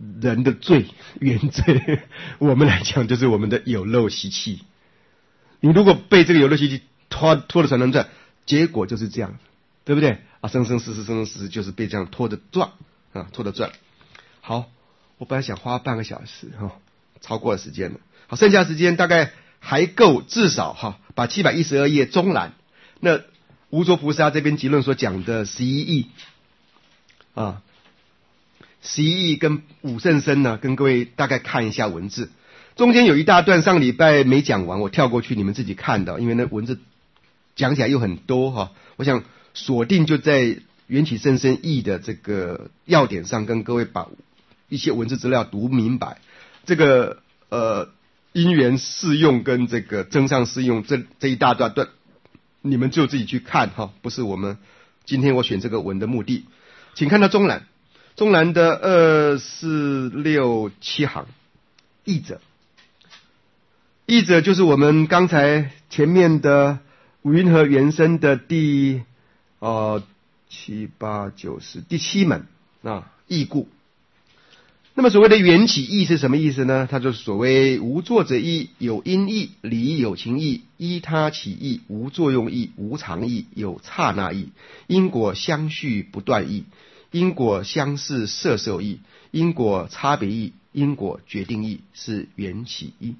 人的罪，原罪，我们来讲就是我们的有漏习气。你如果被这个有漏习气拖得团团转，结果就是这样，对不对啊？生生世世，生生世世，就是被这样拖着转啊，拖着转。好，我本来想花半个小时超过了时间了。好，剩下时间大概还够，至少把712页中览，那无着菩萨这边结论所讲的11义啊，11义跟五圣身呢，跟各位大概看一下文字。中间有一大段上礼拜没讲完，我跳过去，你们自己看的，因为那文字讲起来又很多我想锁定就在缘起甚深义的这个要点上，跟各位把一些文字资料读明白。这个因缘适用跟这个增上适用这一大段，你们就自己去看不是我们今天我选这个文的目的。请看到中栏的2、4、6、7行，译者就是我们刚才前面的五云和原生的第7、8、9、10第7门义故。那么所谓的缘起义是什么意思呢？它就是所谓无作者义、有因义、理有情义、依他起义、无作用义、无常义、有刹那义、因果相续不断义、因果相似摄受义、因果差别义、因果决定义，是缘起义。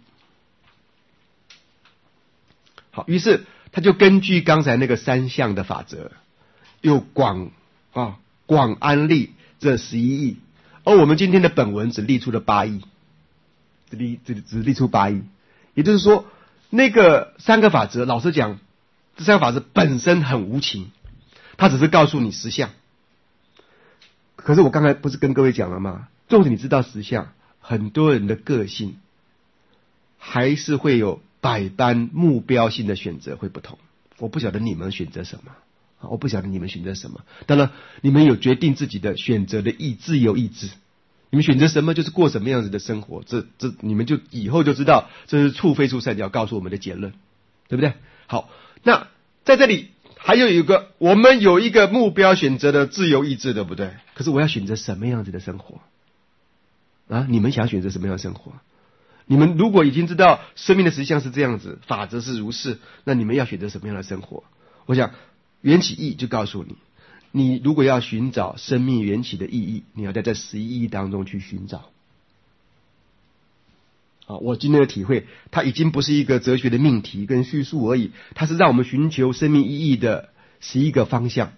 好，于是他就根据刚才那个3项的法则，又广安立这11义。而我们今天的本文只立出了8义，只立出8义，也就是说，那个3个法则，老实讲，这3个法则本身很无情，它只是告诉你实相。可是我刚才不是跟各位讲了吗？纵使你知道实相，很多人的个性还是会有百般目标性的选择会不同。我不晓得你们选择什么。当然你们有决定自己的选择的自由意志，你们选择什么就是过什么样子的生活，这你们就以后就知道，这是处非处三角告诉我们的结论，对不对？好，那在这里还有一个，我们有一个目标选择的自由意志，对不对？可是我要选择什么样子的生活啊？你们想选择什么样的生活？你们如果已经知道生命的实相是这样子，法则是如是，那你们要选择什么样的生活？我想缘起义就告诉你，你如果要寻找生命缘起的意义，你要在这11义当中去寻找。我今天的体会，它已经不是一个哲学的命题跟叙述而已，它是让我们寻求生命意义的11个方向。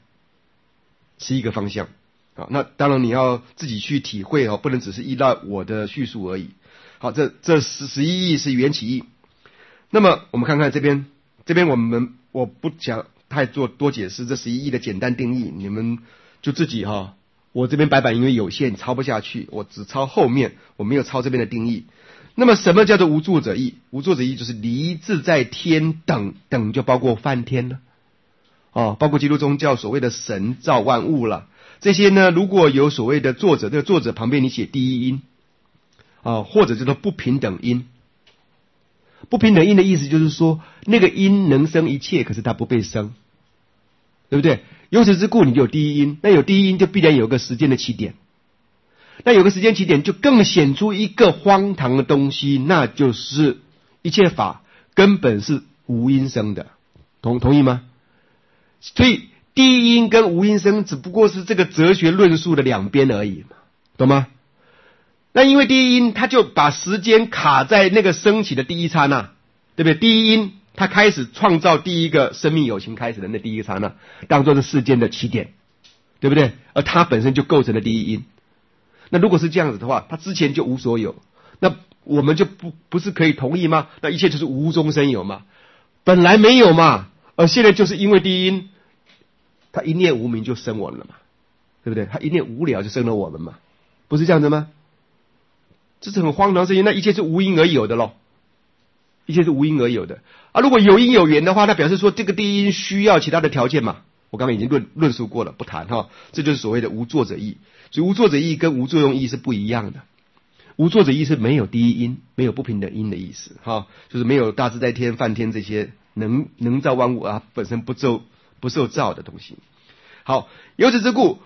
那当然你要自己去体会不能只是依赖我的叙述而已。好，这11义是缘起义。那么我们看看这边我不想太多解释这11义的简单定义，你们就自己我这边白板因为有限抄不下去，我只抄后面，我没有抄这边的定义。那么什么叫做无作者义？无作者义就是离自在天等就包括梵天了包括基督宗教所谓的神造万物了。这些呢，如果有所谓的作者，这个作者旁边你写第一因或者叫做不平等因。不平等因的意思就是说，那个因能生一切，可是它不被生，对不对？由此之故，你就有第一因，那有第一因就必然有个时间的起点，那有个时间起点就更显出一个荒唐的东西，那就是一切法根本是无因生的，同意吗？所以第一因跟无因生只不过是这个哲学论述的两边而已嘛，懂吗？那因为第一因它就把时间卡在那个升起的第一刹那，对不对？第一因它开始创造第一个生命有情开始的那第一个刹那，当作是世间的起点，对不对？而它本身就构成了第一因。那如果是这样子的话，它之前就无所有，那我们就不是可以同意吗？那一切就是无中生有嘛，本来没有嘛，而现在就是因为第一因，它一念无明就生我们了嘛，对不对？它一念无了就生了我们嘛，不是这样子吗？这是很荒唐的事情，那一切是无因而有的咯，一切是无因而有的如果有因有缘的话，那表示说这个第一因需要其他的条件嘛，我刚刚已经论述过了，不谈这就是所谓的无作者义。所以无作者义跟无作用义是不一样的。无作者义是没有第一因，没有不平等因的意思就是没有大自在天、梵天这些能造万物本身不受造的东西。好，由此之故，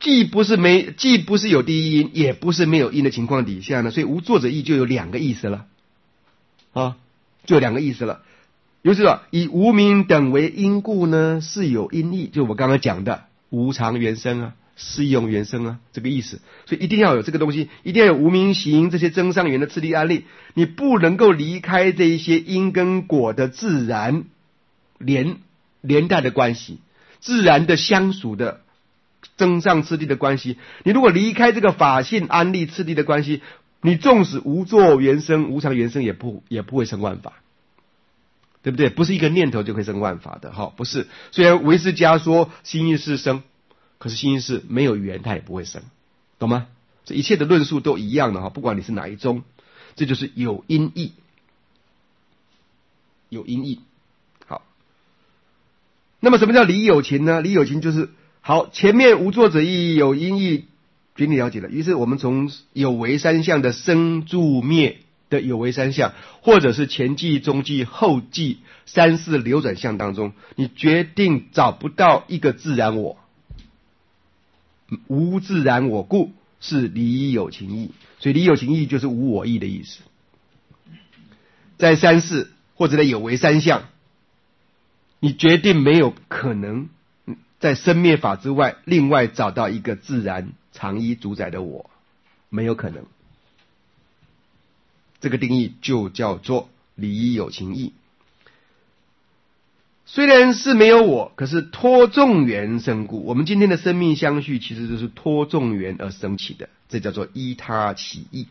既不是有第一因，也不是没有因的情况底下呢，所以无作者义就有两个意思了啊，就有两个意思了。就是说，以无明等为因故呢，是有因义，就我刚刚讲的无常原生啊，适用原生啊，这个意思。所以一定要有这个东西，一定要有无明行这些增上缘的次第案例，你不能够离开这一些因跟果的自然连带的关系，自然的相属的增上次第的关系。你如果离开这个法性安立次第的关系，你纵使无作原生、无常原生，也不会生万法。对不对？不是一个念头就可以生万法的哈，不是。虽然唯识家说心意识生，可是心意识没有缘，它也不会生，懂吗？这一切的论述都一样的哈，不管你是哪一宗，这就是有因义，有因义。好，那么什么叫理有情呢？理有情就是好，前面无作者义有因义，给你了解了。于是我们从有为三相的生住灭的有为三相，或者是前际、中际、后际三世流转相当中，你决定找不到一个自然我，无自然我故，是理有情义。所以理有情义就是无我义的意思。在三世或者在有为三相，你决定没有可能在生灭法之外，另外找到一个自然常依主宰的我，没有可能。这个定义就叫做理有情义。虽然是没有我，可是托众缘生故。我们今天的生命相续其实就是托众缘而生起的，这叫做依他起义。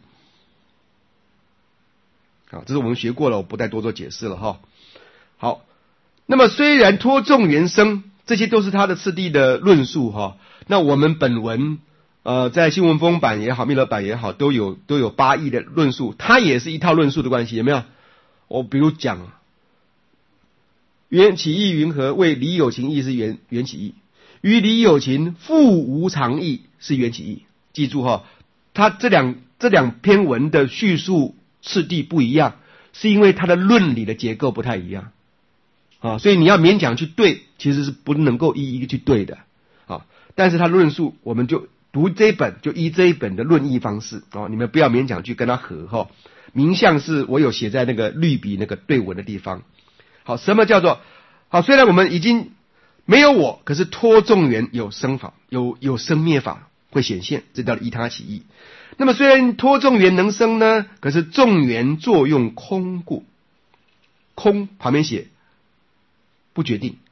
好，这是我们学过了，我不再多做解释了哈。好，那么虽然托众缘生，这些都是他的次第的论述哈。那我们本文在新文风版也好，密勒版也好，都有8义的论述，它也是一套论述的关系，有没有？我比如讲，缘起义云何？为理有情义是缘起义，于理有情复无常义是缘起义。记住哈，它这两篇文的叙述次第不一样，是因为它的论理的结构不太一样啊，所以你要勉强去对，其实是不能够一一去对的啊。但是它论述，我们就读这一本，就依这一本的论义方式哦，你们不要勉强去跟它合哈。名相是我有写在那个绿笔那个对文的地方。好，什么叫做好？虽然我们已经没有我，可是托众缘有生法，有生灭法会显现，这叫依他起义。那么虽然托众缘能生呢，可是众缘作用空故，空旁边写不决定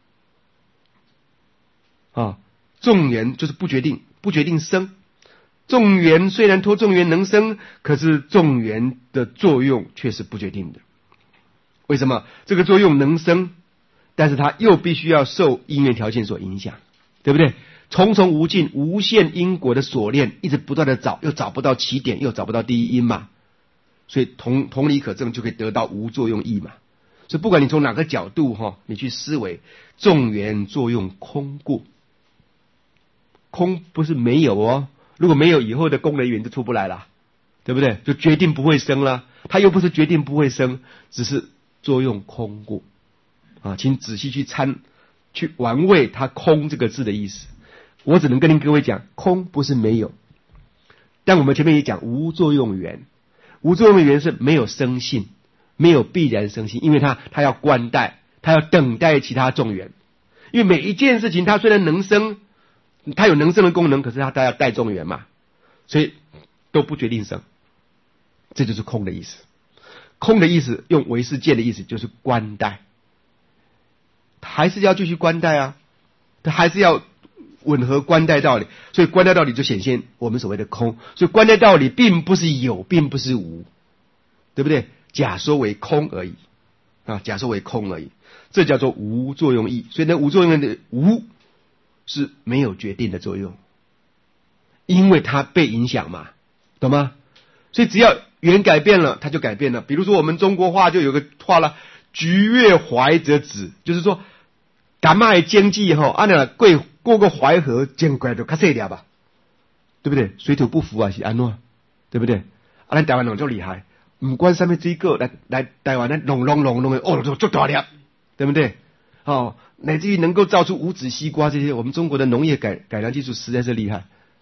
啊，众缘就是不决定生。众缘虽然托众缘能生，可是众缘的作用却是不决定的。为什么？这个作用能生，但是它又必须要受因缘条件所影响，对不对？重重无尽无限因果的锁链，一直不断的找，又找不到起点，又找不到第一因嘛，所以同理可证，就可以得到无作用义嘛。所以不管你从哪个角度你去思维，众缘作用空故，空不是没有哦，如果没有，以后的功能缘就出不来了，对不对？就决定不会生了，它又不是决定不会生，只是作用空故啊，请仔细去玩味它空这个字的意思。我只能跟各位讲，空不是没有，但我们前面也讲无作用缘，无作用缘是没有生性，没有必然生性，因为它要观待，它要等待其他众缘。因为每一件事情它虽然能生，它有能生的功能，可是它要带众缘嘛，所以都不决定生，这就是空的意思。空的意思用唯识界的意思就是观待，还是要继续观待啊，它还是要吻合观待道理，所以观待道理就显现我们所谓的空。所以观待道理并不是有，并不是无，对不对？假说为空而已啊，假说为空而已，这叫做无作用义。所以呢，无作用的无是没有决定的作用，因为它被影响嘛，懂吗？所以只要缘改变了，它就改变了。比如说我们中国话就有个话了，橘越淮则止，就是说干嘛的经济过个淮河，见怪就较细点吧，对不对？水土不服啊，是安怎，对不对？咱台湾人就厉害，不管什么水果来台湾咱弄的就大粒，对不对？乃至于能够造出无籽西瓜这些，我们中国的农业改良技术实在是厉害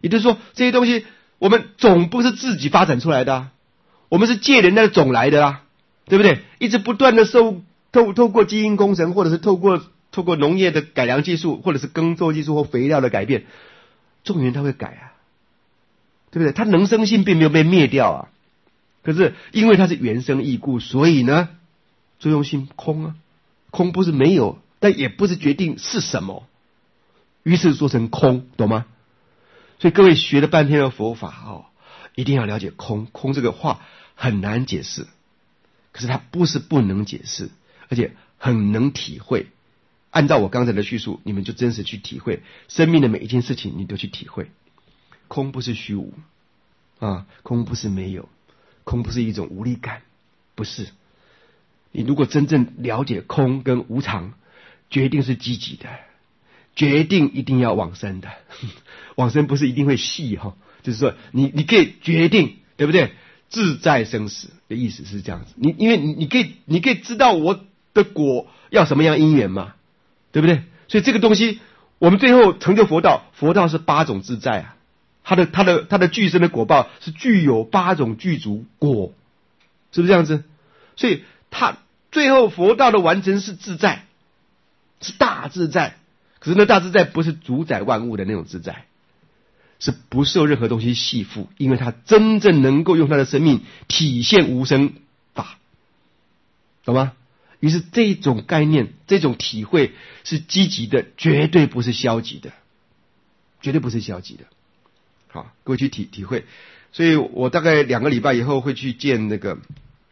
也就是说，这些东西我们总不是自己发展出来的我们是借人家的种来的对不对？一直不断的透过基因工程，或者是透过农业的改良技术，或者是耕作技术或肥料的改变，种源它会改对不对？它能生性并没有被灭掉可是因为它是原生异故，所以呢，作用性空空不是没有，但也不是决定是什么，于是说成空，懂吗？所以各位学了半天的佛法一定要了解空这个话很难解释，可是它不是不能解释，而且很能体会。按照我刚才的叙述，你们就真实去体会生命的每一件事情，你都去体会。空不是虚无空不是没有，空不是一种无力感，不是。你如果真正了解空跟无常，决定是积极的，决定一定要往生的。往生不是一定会细就是说你可以决定，对不对？自在生死的意思是这样子。因为你可以知道我的果要什么样因缘嘛，对不对？所以这个东西我们最后成就佛道是8种自在它的具身的果报是具有8种具足果，是不是这样子？所以它最后佛道的完成是自在，是大自在。可是那大自在不是主宰万物的那种自在，是不受任何东西系缚，因为它真正能够用它的生命体现无生法，懂吗？于是这种概念，这种体会是积极的，绝对不是消极的，绝对不是消极的。好，各位去体会。所以我大概2个礼拜以后会去见那个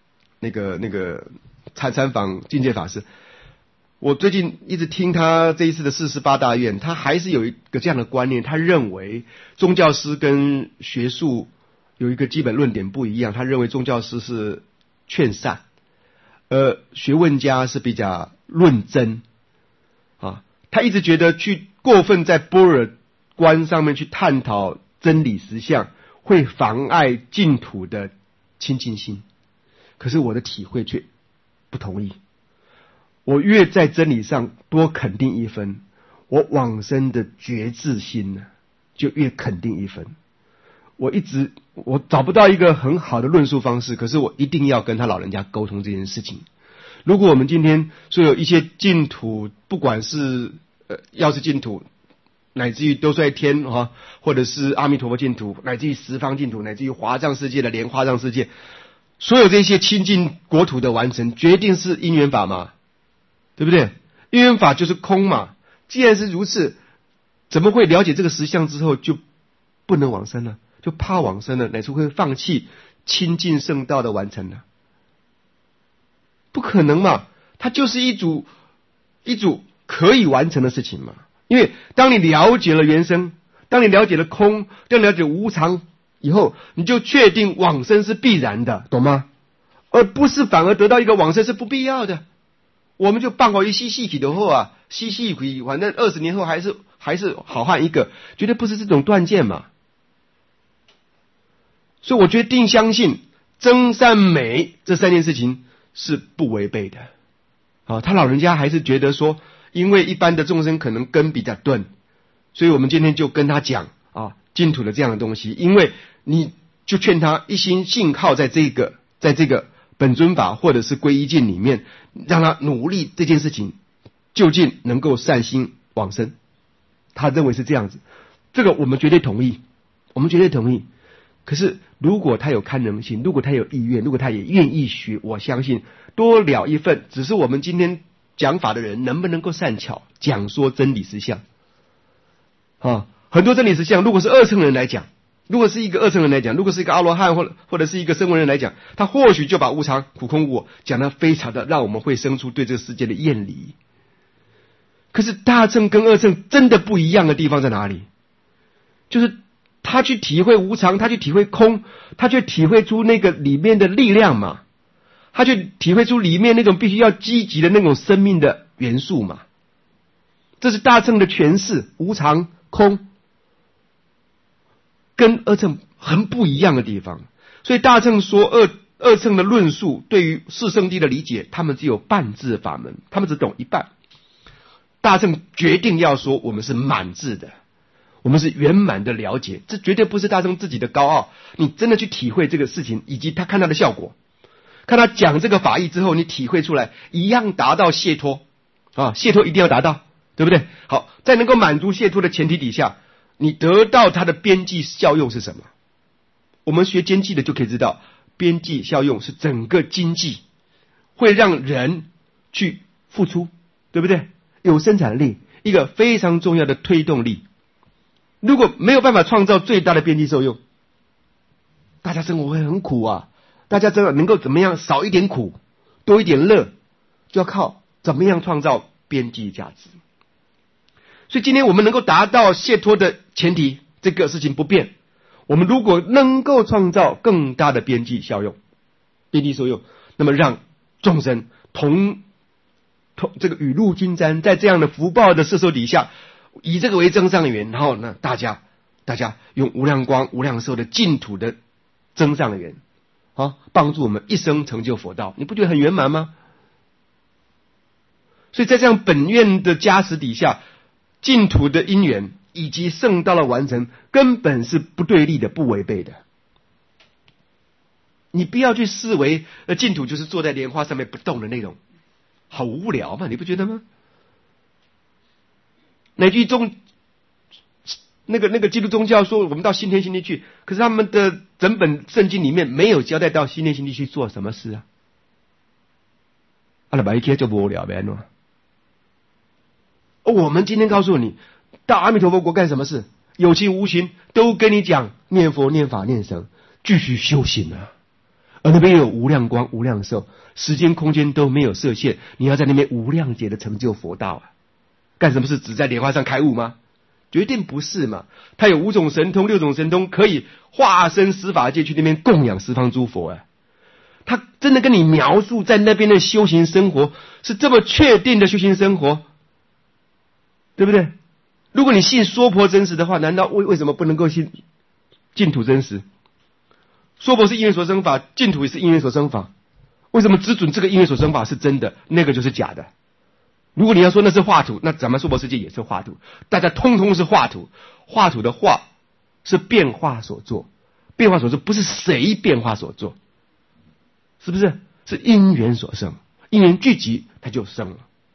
参访境界法师。我最近一直听他这一次的48大愿，他还是有一个这样的观念，他认为宗教师跟学术有一个基本论点不一样，他认为宗教师是劝善，学问家是比较论真他一直觉得去过分在般若观上面去探讨真理实相，会妨碍净土的清净心。可是我的体会却不同意，我越在真理上多肯定1分，我往生的觉智心呢就越肯定1分。我找不到一个很好的论述方式，可是我一定要跟他老人家沟通这件事情。如果我们今天说有一些净土，不管是药师净土，乃至于兜率天或者是阿弥陀佛净土，乃至于十方净土，乃至于华藏世界的莲花藏世界，所有这些清净国土的完成，决定是因缘法嘛，对不对？因缘法就是空嘛。既然是如此，怎么会了解这个实相之后就不能往生呢？就怕往生了，乃至会放弃清净圣道的完成呢？不可能嘛，它就是一组可以完成的事情嘛。因为当你了解了原生，当你了解了空，当你了解无常以后，你就确定往生是必然的，懂吗？而不是反而得到一个往生是不必要的。我们就办好一细体的后细体，反正20年后还是好汉一个，绝对不是这种断见嘛。所以我决定相信真善美这3件事情是不违背的他老人家还是觉得说，因为一般的众生可能根比较钝，所以我们今天就跟他讲净土的这样的东西，因为你就劝他一心信靠在这个本尊法或者是皈依境里面，让他努力这件事情究竟能够善心往生。他认为是这样子，这个我们绝对同意，可是如果他有堪能性，如果他有意愿，如果他也愿意学，我相信多了一份，只是我们今天讲法的人能不能够善巧讲说真理实相很多真理实相，如果是二乘人来讲，如果是一个阿罗汉或者是一个声闻人来讲，他或许就把无常苦空无我讲得非常的让我们会生出对这个世界的厌离。可是大乘跟二乘真的不一样的地方在哪里？就是他去体会无常，他去体会空，他去体会出那个里面的力量嘛，他去体会出里面那种必须要积极的那种生命的元素嘛。这是大乘的诠释，无常空跟二乘很不一样的地方。所以大乘说二乘的论述对于四圣谛的理解，他们只有半智法门，他们只懂一半。大乘决定要说我们是满智的， 我们是圆满的了解，这绝对不是大乘自己的高傲，你真的去体会这个事情，以及他看他的效果，看他讲这个法义之后，你体会出来，一样达到解脱啊，解脱一定要达到，对不对？好，在能够满足解脱的前提底下，你得到它的边际效用是什么？我们学经济的就可以知道，边际效用是整个经济会让人去付出，对不对？有生产力，一个非常重要的推动力。如果没有办法创造最大的边际受用，大家生活会很苦啊！大家真的能够怎么样少一点苦，多一点乐，就要靠怎么样创造边际价值。所以今天我们能够达到解脱的前提，这个事情不变。我们如果能够创造更大的边际效用、边际受用，那么让众生同这个雨露均沾，在这样的福报的摄受底下，以这个为增上缘，然后呢，大家用无量光、无量寿的净土的增上缘，帮助我们一生成就佛道，你不觉得很圆满吗？所以在这样本愿的加持底下，净土的因缘以及圣道的完成，根本是不对立的、不违背的。你不要去思维净土就是坐在莲花上面不动的那种，好无聊嘛，你不觉得吗？哪句那个基督宗教说我们到新天新地去，可是他们的整本圣经里面没有交代到新天新地去做什么事啊？那把一天就无聊呗，我们今天告诉你，到阿弥陀佛国干什么事？有情无情都跟你讲念佛、念法、念僧，继续修行啊！而那边有无量光、无量寿，时间空间都没有设限，你要在那边无量劫的成就佛道啊！干什么事？只在莲花上开悟吗？绝对不是嘛！他有5种神通、6种神通，可以化身十法界去那边供养十方诸佛啊！他真的跟你描述在那边的修行生活是这么确定的修行生活，对不对？如果你信娑婆真实的话，难道为什么不能够信净土真实？娑婆是因缘所生法，净土也是因缘所生法，为什么只准这个因缘所生法是真的，那个就是假的？如果你要说那是画图，那咱们娑婆世界也是画图，大家通通是画图。画图的画是变化所做，变化所做不是谁变化所做，是不是？是因缘所生，因缘聚集它就生了。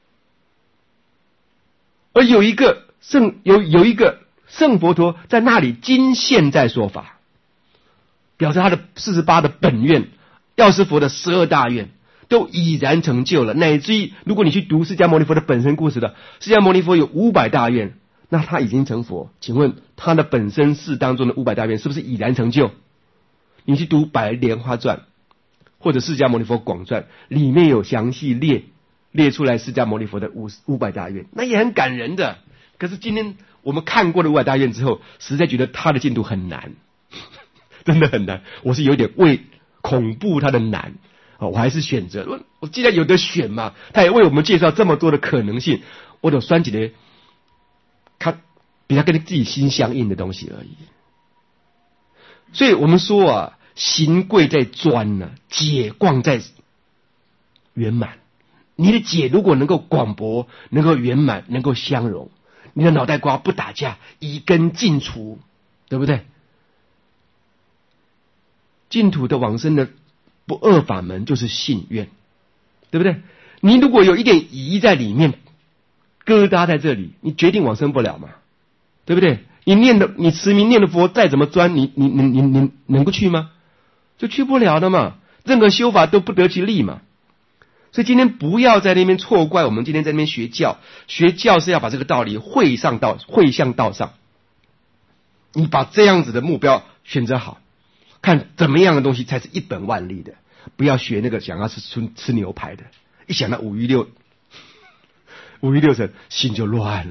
而有一个圣佛陀在那里今现在说法，表示他的48的本愿，药师佛的12大愿都已然成就了，乃至于如果你去读释迦牟尼佛的本身故事的，释迦牟尼佛有500大愿，那他已经成佛，请问他的本身事当中的500大愿是不是已然成就？你去读《百莲花传》或者释迦牟尼佛广传，里面有详细列出来释迦牟尼佛的500大愿，那也很感人的。可是今天我们看过了500大愿之后，实在觉得他的进度很难，真的很难。我是有点恐怖他的难，我还是选择我既然有得选嘛，他也为我们介绍这么多的可能性，我就选几个他比他跟自己心相应的东西而已。所以我们说啊，行贵在专啊，解广在圆满。你的解如果能够广博，能够圆满，能够相容，你的脑袋瓜不打架，以根尽除，对不对？净土的往生的不二法门就是信愿，对不对？你如果有一点疑在里面，疙瘩在这里，你决定往生不了嘛，对不对？你持名念的佛再怎么专，你能够去吗？就去不了的嘛。任何修法都不得其利嘛。所以今天不要在那边错怪我们今天在那边学教是要把这个道理汇向道上。你把这样子的目标选择好，看怎么样的东西才是一本万利的，不要学那个想要吃牛排的，一想到五欲六尘，心就乱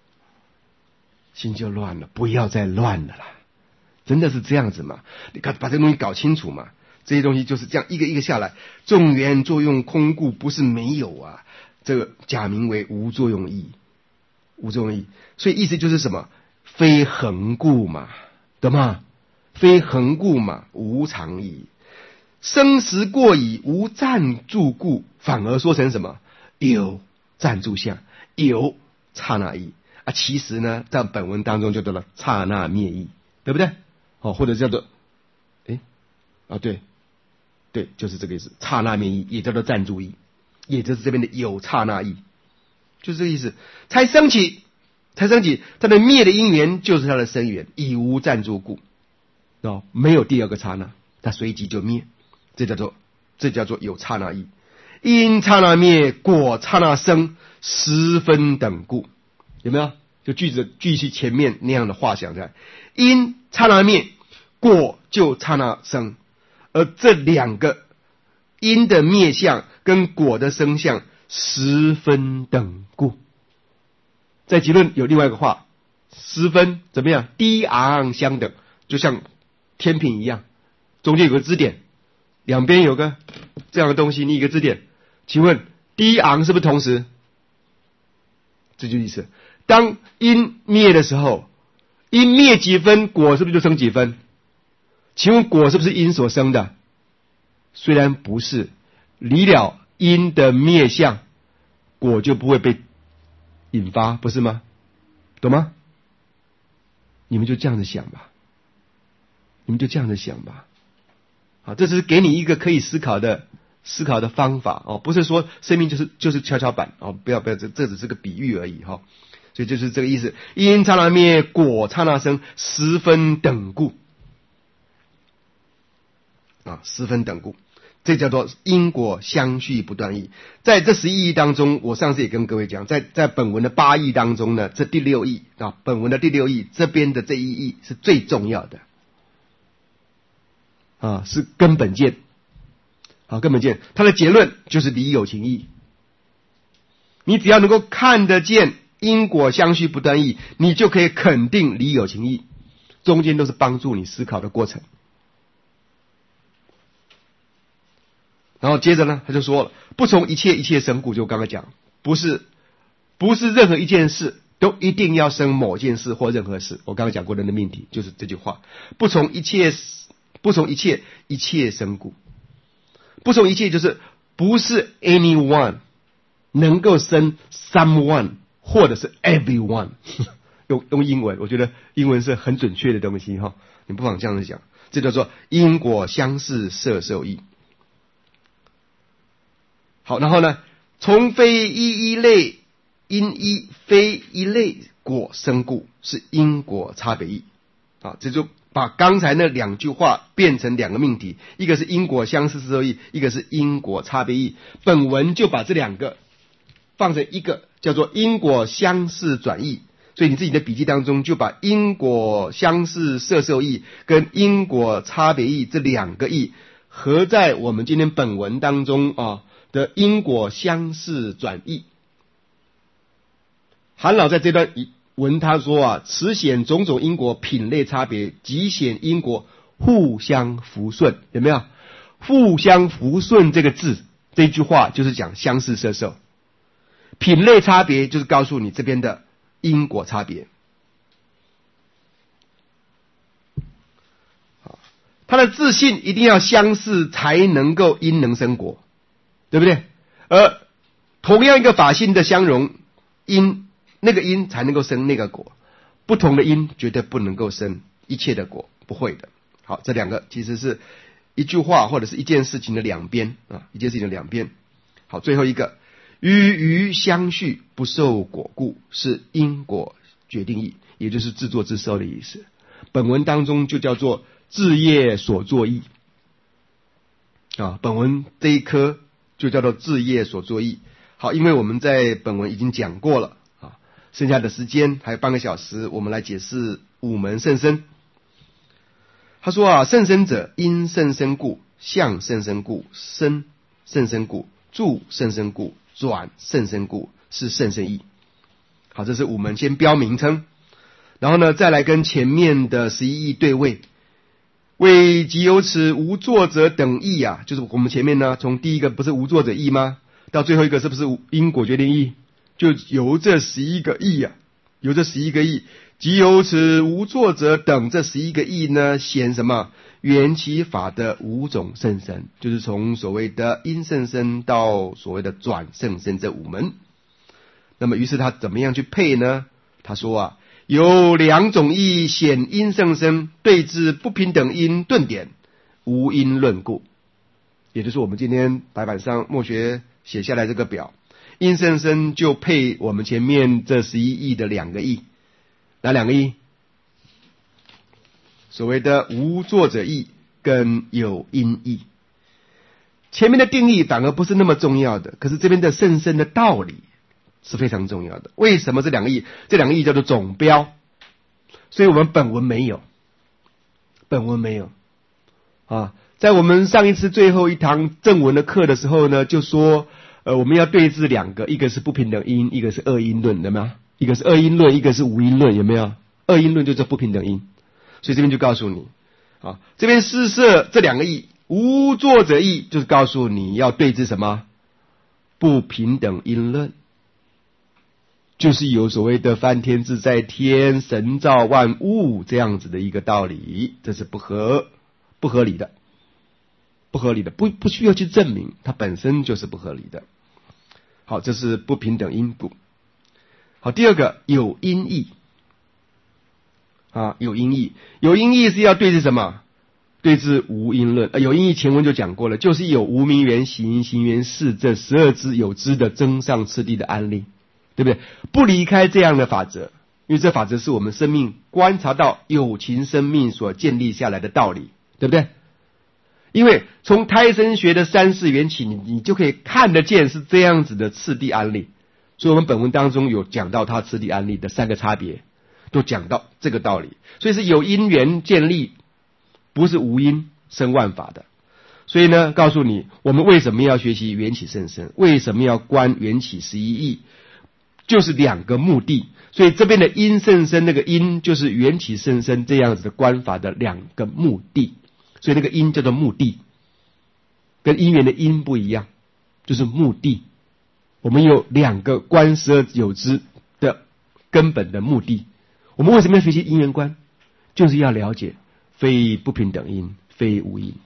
了，不要再乱了啦，真的是这样子嘛？你把这个东西搞清楚嘛。这些东西就是这样一个一个下来，众缘作用空故不是没有啊，这个假名为无作用义，所以意思就是什么？非恒故嘛，懂吗？非恒故嘛，无常义，生时过矣，无暂住故，反而说成什么？有暂住相，有刹那义啊，其实呢，在本文当中就叫做刹那灭意，对不对？或者叫做，对，就是这个意思，刹那灭意也叫做暂住意，也就是这边的有刹那意，就是这个意思。才升起，它的灭的因缘就是它的生缘，已无暂住故，没有第二个刹那，它随即就灭，这叫做有刹那意。因刹那灭，果刹那生，十分等故，有没有？就句子继续前面那样的画想在，因刹那灭，果就刹那生，而这两个因的灭相跟果的生相十分等故。在结论有另外一个话，十分怎么样？低昂相等，就像天平一样，中间有个支点，两边有个这样的东西，你一个支点。请问低昂是不是同时？这就意思。当因灭的时候，因灭几分，果是不是就生几分？请问果是不是因所生的？虽然不是，离了因的灭相，果就不会被引发，不是吗？懂吗？你们就这样子想吧，好，这是给你一个可以思考的方法不是说生命就是跷跷板不要，这只是个比喻而已所以就是这个意思。因刹那灭，果刹那生，十分等故十分等故，这叫做因果相续不断义。在这11义当中，我上次也跟各位讲，在本文的8义当中呢，这第6义本文的第6义这边的这一义是最重要的是根本见根本见，它的结论就是离有情义。你只要能够看得见因果相续不断义，你就可以肯定离有情义，中间都是帮助你思考的过程。然后接着呢，他就说了，不从一切生故，就刚才讲，不是任何一件事都一定要生某件事或任何事。我刚才讲过的命题就是这句话，不从一切生故。不从一切就是不是 anyone 能够生 someone 或者是 everyone 用英文，我觉得英文是很准确的东西你不妨这样子讲，这叫做因果相似摄受义。好，然后呢，从非一类因一非一类果生故，是因果差别义这就把刚才那两句话变成两个命题，一个是因果相似摄受义，一个是因果差别义。本文就把这两个放成一个叫做因果相似转义，所以你自己的笔记当中就把因果相似摄受义跟因果差别义这两个义合在我们今天本文当中的因果相似转义。韩老在这段文他说此显种种因果品类差别，即显因果互相扶顺。有没有？互相扶顺这个字，这句话就是讲相似摄受，品类差别就是告诉你这边的因果差别。他的自信一定要相似才能够因能生果，对不对？而同样一个法性的相容，那个因才能够生那个果，不同的因绝对不能够生一切的果，不会的。好，这两个其实是一句话或者是一件事情的两边一件事情的两边。好，最后一个与相续不受果故，是因果决定义，也就是自作自受的意思。本文当中就叫做自业所作义本文这一科就叫做自业所作义。好，因为我们在本文已经讲过了剩下的时间还有半个小时，我们来解释五门甚深。他说甚深者，因甚深故，相甚深故，生甚深故，住甚深故，转甚深故，是甚深义。好，这是五门先标名称，然后呢再来跟前面的11义对位。为即有此无作者等义就是我们前面呢从第一个不是无作者义吗，到最后一个是不是因果决定义，就由这11个义由这11个义，即有此无作者等这11个义呢，显什么？缘起法的五种甚深，就是从所谓的因甚深到所谓的转甚深这五门。那么于是他怎么样去配呢？ 他说啊，有两种义显因甚深，对治不平等因顿点，无因论故。也就是我们今天白板上墨学写下来这个表，因甚深就配我们前面这11义的两个义。哪两个义？所谓的无作者义跟有因义。前面的定义反而不是那么重要的，可是这边的甚深的道理是非常重要的。为什么这两个义？这两个义叫做总标，所以我们本文没有啊。在我们上一次最后一堂正文的课的时候呢，就说我们要对治两个，一个是不平等因，一个是二因论，有没有？一个是二因论，一个是无因论，有没有？二因论就是不平等因，所以这边就告诉你啊，这边施设这两个义，无作者义就是告诉你要对治什么？不平等因论，就是有所谓的翻天自在天，神造万物这样子的一个道理，这是不合理的。不需要去证明，它本身就是不合理的。好，这是不平等因故。好，第二个有因义啊，有因义是要对治什么？对治无因论。有因义前文就讲过了，就是有无明缘、行因、行缘事这12支有支的增上次第的案例，对不对？不离开这样的法则，因为这法则是我们生命观察到有情生命所建立下来的道理，对不对？因为从胎生学的三世缘起，你就可以看得见是这样子的次第案例。所以我们本文当中有讲到它次第案例的3个差别，都讲到这个道理。所以是有因缘建立，不是无因生万法的。所以呢，告诉你我们为什么要学习缘起甚深，为什么要观缘起11义，就是2个目的。所以这边的因甚深，那个因就是缘起甚深这样子的观法的2个目的。所以那个因叫做目的，跟因缘的因不一样，就是目的。我们有2个观12有支的根本的目的。我们为什么要学习因缘观？就是要了解非不平等因，非无因。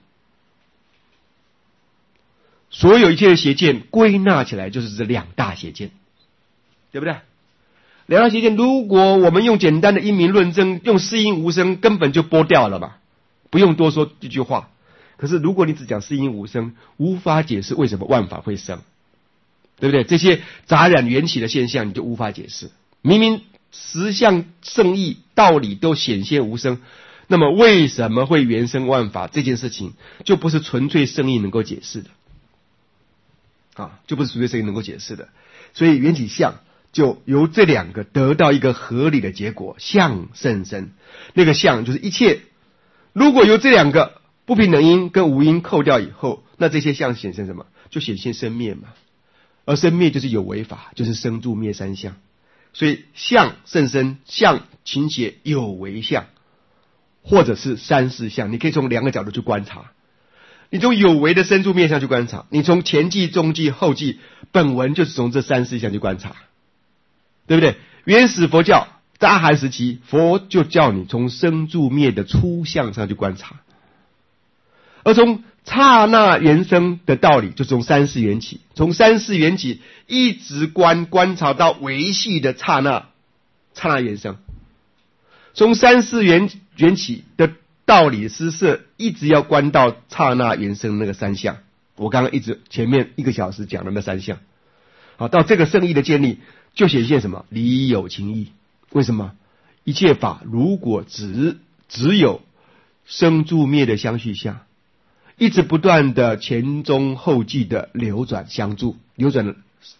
所有一切的邪见归纳起来就是这2大邪见，对不对？2大邪见，如果我们用简单的因明论证，用是因无生，根本就剥掉了嘛。不用多说这句话，可是如果你只讲是因无生，无法解释为什么万法会生，对不对？这些杂染缘起的现象你就无法解释。明明实相圣义道理都显现无生，那么为什么会原生万法？这件事情就不是纯粹圣义能够解释的啊，就不是纯粹圣义能够解释的。所以缘起相就由这2个得到一个合理的结果，相甚深。那个相就是一切。如果由这2个不平等因跟无因扣掉以后，那这些相显现什么？就显现生灭嘛。而生灭就是有为法，就是生住灭3相。所以相甚深，相情节有为相，或者是3世相，你可以从2个角度去观察。你从有为的生住灭相去观察，你从前记、中记、后记，本文就是从这3世相去观察，对不对？原始佛教在阿含时期，佛就叫你从生住灭的初相上去观察，而从刹那缘生的道理，就从3世缘起，从3世缘起一直观察到维系的刹那缘生，从3世缘起的道理施设，一直要观到刹那缘生那个3相。我刚刚一直前面1个小时讲的那3相，好，到这个圣义的建立，就显现什么？离有情义。为什么？一切法如果只有生住灭的相续相，一直不断的前中后继的流转相助，流转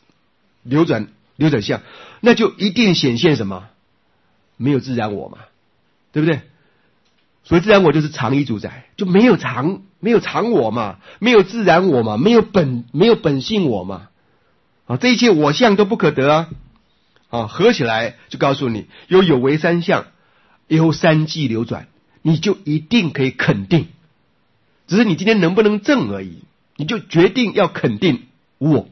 相，那就一定显现什么？没有自然我嘛，对不对？所以自然我就是常一主宰，就没有常我嘛，没有自然我嘛，没有本性我嘛，啊，这一切我相都不可得啊。合起来就告诉你有为3相，有3际流转，你就一定可以肯定，只是你今天能不能证而已。你就决定要肯定我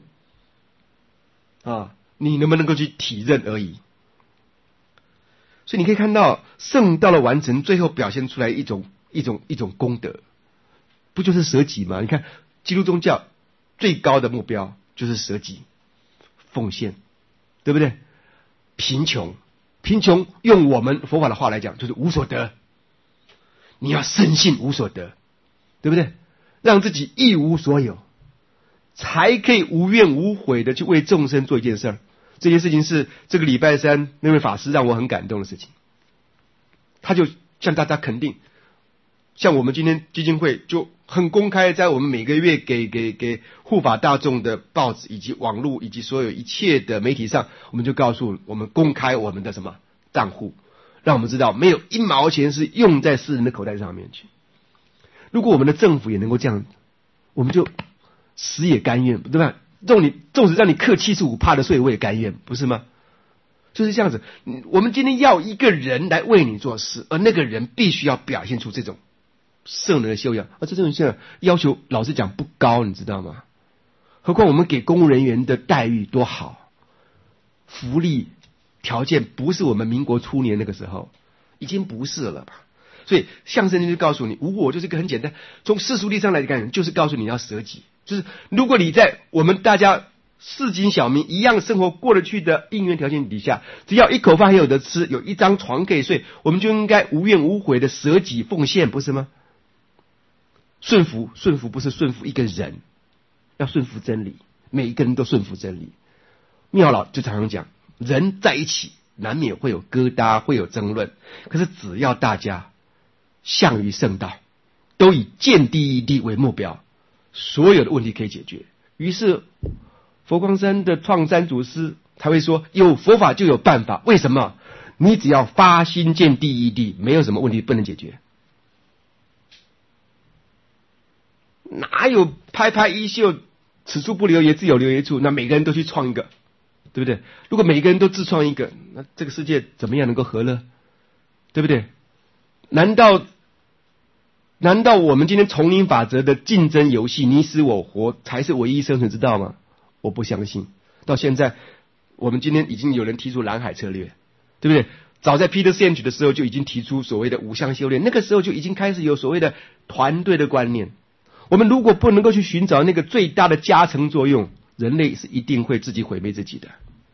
你能不能够去体认而已。所以你可以看到圣道的完成，最后表现出来一种功德，不就是舍己吗？你看基督宗教最高的目标就是舍己奉献，对不对？贫穷贫穷用我们佛法的话来讲，就是无所得。你要深信无所得，对不对？让自己一无所有，才可以无怨无悔的去为众生做一件事儿。这件事情是这个礼拜三那位法师让我很感动的事情。他就向大家肯定，像我们今天基金会就很公开，在我们每个月给护法大众的报纸以及网络以及所有一切的媒体上，我们就告诉我们公开我们的什么账户，让我们知道没有一毛钱是用在私人的口袋上面去。如果我们的政府也能够这样，我们就死也甘愿，对吧？纵使让你课75%的税，我也甘愿，不是吗？就是这样子。我们今天要一个人来为你做事，而那个人必须要表现出这种圣人的修养，而这种修养要求老实讲不高，你知道吗？何况我们给公务人员的待遇多好，福利条件不是我们民国初年那个时候，已经不是了吧？所以相声就告诉你，无我就是一个很简单，从世俗力上来讲，就是告诉你要舍己。就是如果你在我们大家市井小民一样生活过得去的应缘条件底下，只要一口饭还有得吃，有一张床可以睡，我们就应该无怨无悔的舍己奉献，不是吗？顺服不是顺服一个人，要顺服真理，每一个人都顺服真理。妙老就常常讲，人在一起难免会有疙瘩，会有争论，可是只要大家向于圣道，都以见第一地为目标，所有的问题可以解决。于是佛光山的创山祖师才会说，有佛法就有办法。为什么？你只要发心见第一地，没有什么问题不能解决。哪有拍拍衣袖，此处不留爷自有留爷处？那每个人都去创一个，对不对？如果每个人都自创一个，那这个世界怎么样能够和乐？对不对？难道我们今天丛林法则的竞争游戏，你死我活才是唯一生存之道吗？我不相信。到现在我们今天已经有人提出蓝海策略，对不对？早在 Peter Senge 的时候就已经提出所谓的五项修炼，那个时候就已经开始有所谓的团队的观念。我们如果不能够去寻找那个最大的加成作用，人类是一定会自己毁灭自己的。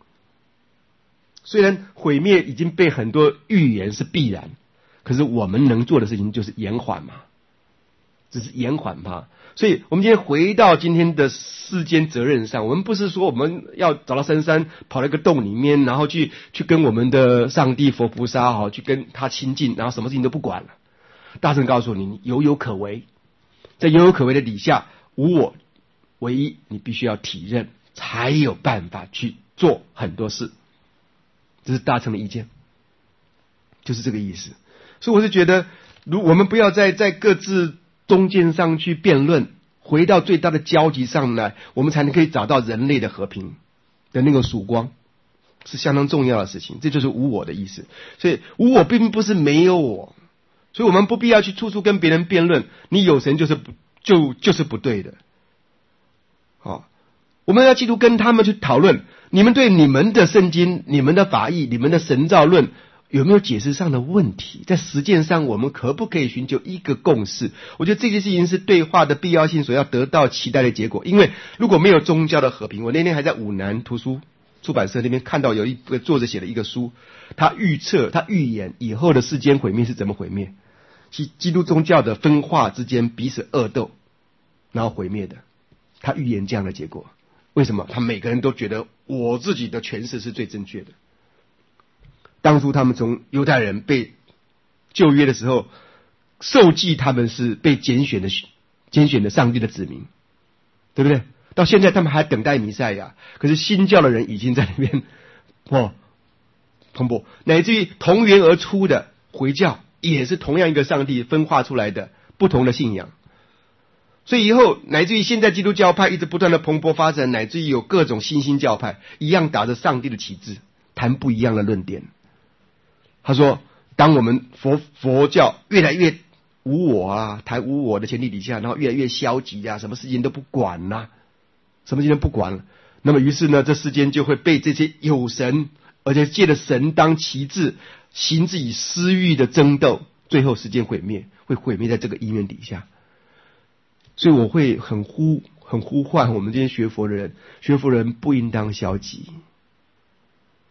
虽然毁灭已经被很多预言是必然，可是我们能做的事情就是延缓嘛，只是延缓嘛。所以我们今天回到今天的世间责任上，我们不是说我们要找到深山跑到一个洞里面，然后去跟我们的上帝佛菩萨去跟他亲近，然后什么事情都不管了。大乘告诉你，有可为，在有可为的底下，无我唯一，你必须要体认，才有办法去做很多事。这是大乘的意见，就是这个意思。所以我是觉得，我们不要在各自中间上去辩论，回到最大的交集上来，我们才能可以找到人类的和平的那个曙光，是相当重要的事情。这就是无我的意思。所以无我并不是没有我，所以我们不必要去处处跟别人辩论，你有神就是不对的。好，我们要记住跟他们去讨论，你们对你们的圣经、你们的法义、你们的神造论有没有解释上的问题？在实践上，我们可不可以寻求一个共识？我觉得这件事情是对话的必要性所要得到期待的结果。因为如果没有宗教的和平，我那天还在五南图书出版社那边看到有一个作者写了一个书，他预言以后的世间毁灭是怎么毁灭，基督宗教的分化之间彼此恶斗，然后毁灭的。他预言这样的结果。为什么？他每个人都觉得我自己的诠释是最正确的。当初他们从犹太人被旧约的时候受记，他们是被拣选的上帝的子民，对不对？到现在他们还等待弥赛亚，可是新教的人已经在那边蓬勃，乃至于同源而出的回教也是同样一个上帝分化出来的不同的信仰。所以以后乃至于现在基督教派一直不断的蓬勃发展，乃至于有各种新兴教派一样打着上帝的旗帜，谈不一样的论点。他说，当我们佛教越来越无我啊，谈无我的前提底下，然后越来越消极啊，什么事情都不管了，什么事情都不管了，那么于是呢，这世间就会被这些有神，而且借着神当旗帜，行自己私欲的争斗，最后世间毁灭，会毁灭在这个因缘底下。所以我会很呼唤我们这些学佛的人不应当消极，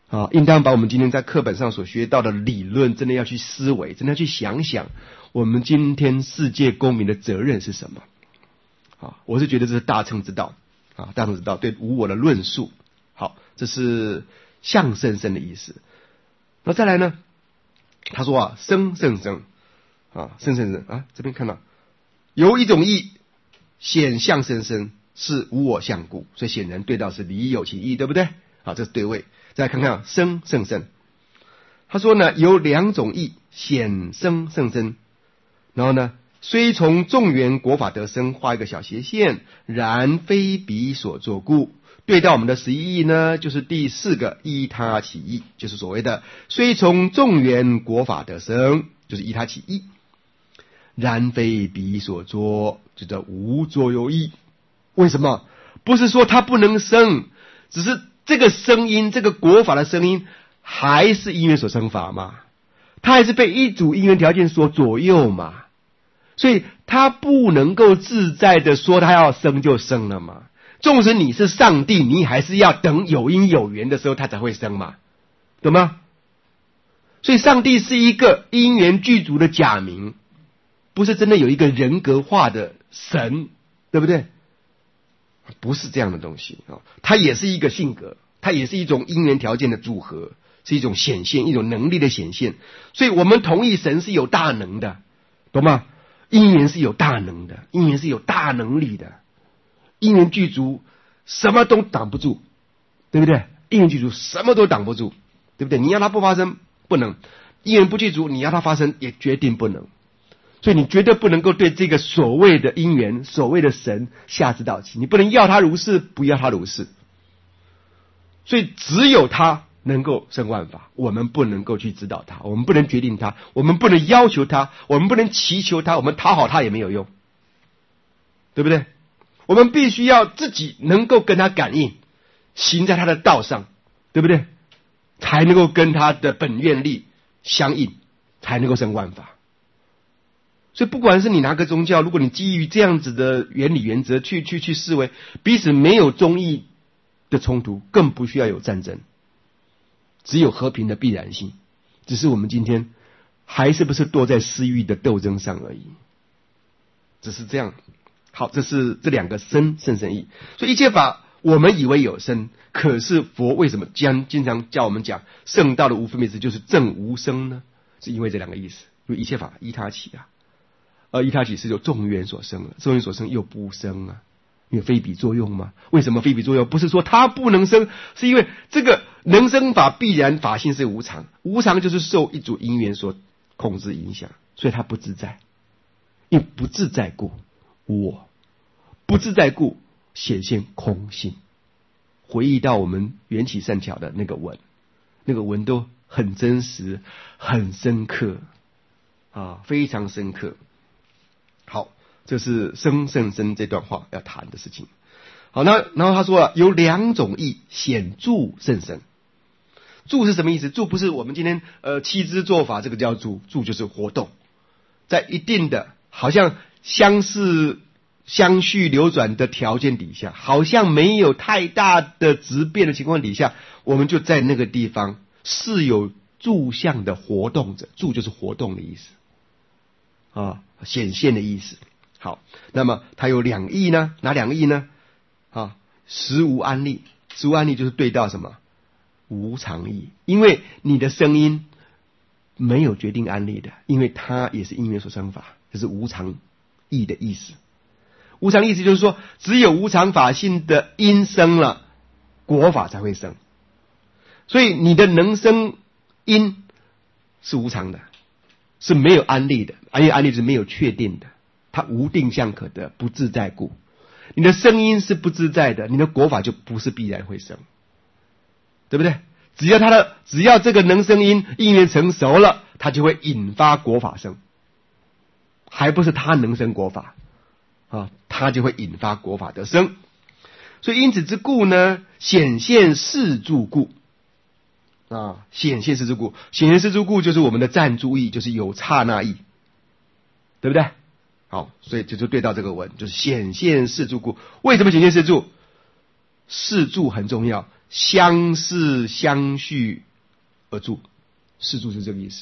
应当把我们今天在课本上所学到的理论真的要去思维，真的要去想想我们今天世界公民的责任是什么。我是觉得这是大乘之道大乘之道对无我的论述。好，这是相甚深的意思。那再来呢，他说生甚深生甚深这边看到有一种义显相甚深，是无我相故，所以显然对到是理有其义，对不对？这是对位。再来看看生甚深，他说呢有两种义显生甚深，然后呢虽从众缘国法得生，画一个小斜线，然非彼所作故。对到我们的11义呢，就是第4个依他起义，就是所谓的虽从众缘国法得生，就是依他起义，然非彼所作，就叫无作有义。为什么？不是说它不能生，只是这个声音，这个国法的声音还是因缘所生法嘛，它还是被一组因缘条件所左右嘛，所以它不能够自在的说它要生就生了嘛。纵使你是上帝，你还是要等有因有缘的时候它才会生嘛，懂吗？所以上帝是一个因缘具足的假名，不是真的有一个人格化的神，对不对？不是这样的东西它也是一个性格，它也是一种因缘条件的组合，是一种显现，一种能力的显现。所以我们同意神是有大能的，懂吗？因缘是有大能的，因缘是有大能力的，因缘具足什么都挡不住，对不对？因缘具足什么都挡不住，对不对？你要它不发生不能，因缘不具足你要它发生也决定不能。所以你绝对不能够对这个所谓的因缘，所谓的神下指导棋，你不能要他如是，不要他如是。所以只有他能够生万法，我们不能够去指导他，我们不能决定他，我们不能要求他，我们不能祈求他，我们讨好他也没有用，对不对？我们必须要自己能够跟他感应，行在他的道上，对不对？才能够跟他的本愿力相应，才能够生万法。所以不管是你哪个宗教，如果你基于这样子的原理原则去思维，彼此没有忠义的冲突，更不需要有战争，只有和平的必然性。只是我们今天还是不是堕在私欲的斗争上而已，只是这样。好，这是这两个生甚深义。所以一切法我们以为有生，可是佛为什么经常叫我们讲圣道的无分别智就是正无生呢？是因为这两个意思，因为一切法依他起而依他起是由众缘所生了，众缘所生又不生因为非比作用嘛。为什么非比作用？不是说它不能生，是因为这个能生法必然法性是无常，无常就是受一组因缘所控制影响，所以它不自在。因为不自在故无我，不自在故显现空性。回忆到我们缘起善巧的那个文，那个文都很真实，很深刻非常深刻。好，这是生甚深这段话要谈的事情。好，然后他说有两种义显著甚深。著是什么意思？著不是我们今天七支做法，这个叫著，著就是活动，在一定的好像相似相续流转的条件底下，好像没有太大的质变的情况底下，我们就在那个地方是有著相的活动者，著就是活动的意思显现的意思。好，那么它有两义呢？哪两义呢？实无安立，实无安立就是对到什么？无常义。因为你的声音没有决定安立的，因为它也是因缘所生法，这是无常义的意思。无常意思就是说，只有无常法性的因生了，果法才会生。所以你的能生因是无常的，是没有安立的，而且安立是没有确定的，它无定向可得，不自在故。你的声音是不自在的，你的果法就不是必然会生，对不对？只要这个能生因因缘成熟了，它就会引发果法生，还不是它能生果法它就会引发果法得生。所以因此之故呢，显现事住故显现事住故，显现事住故就是我们的暂住义，就是有刹那义，对不对？好，所以就对到这个文，就是显现事住故。为什么显现事住？事住很重要， 相似相续而住，四住是这个意思，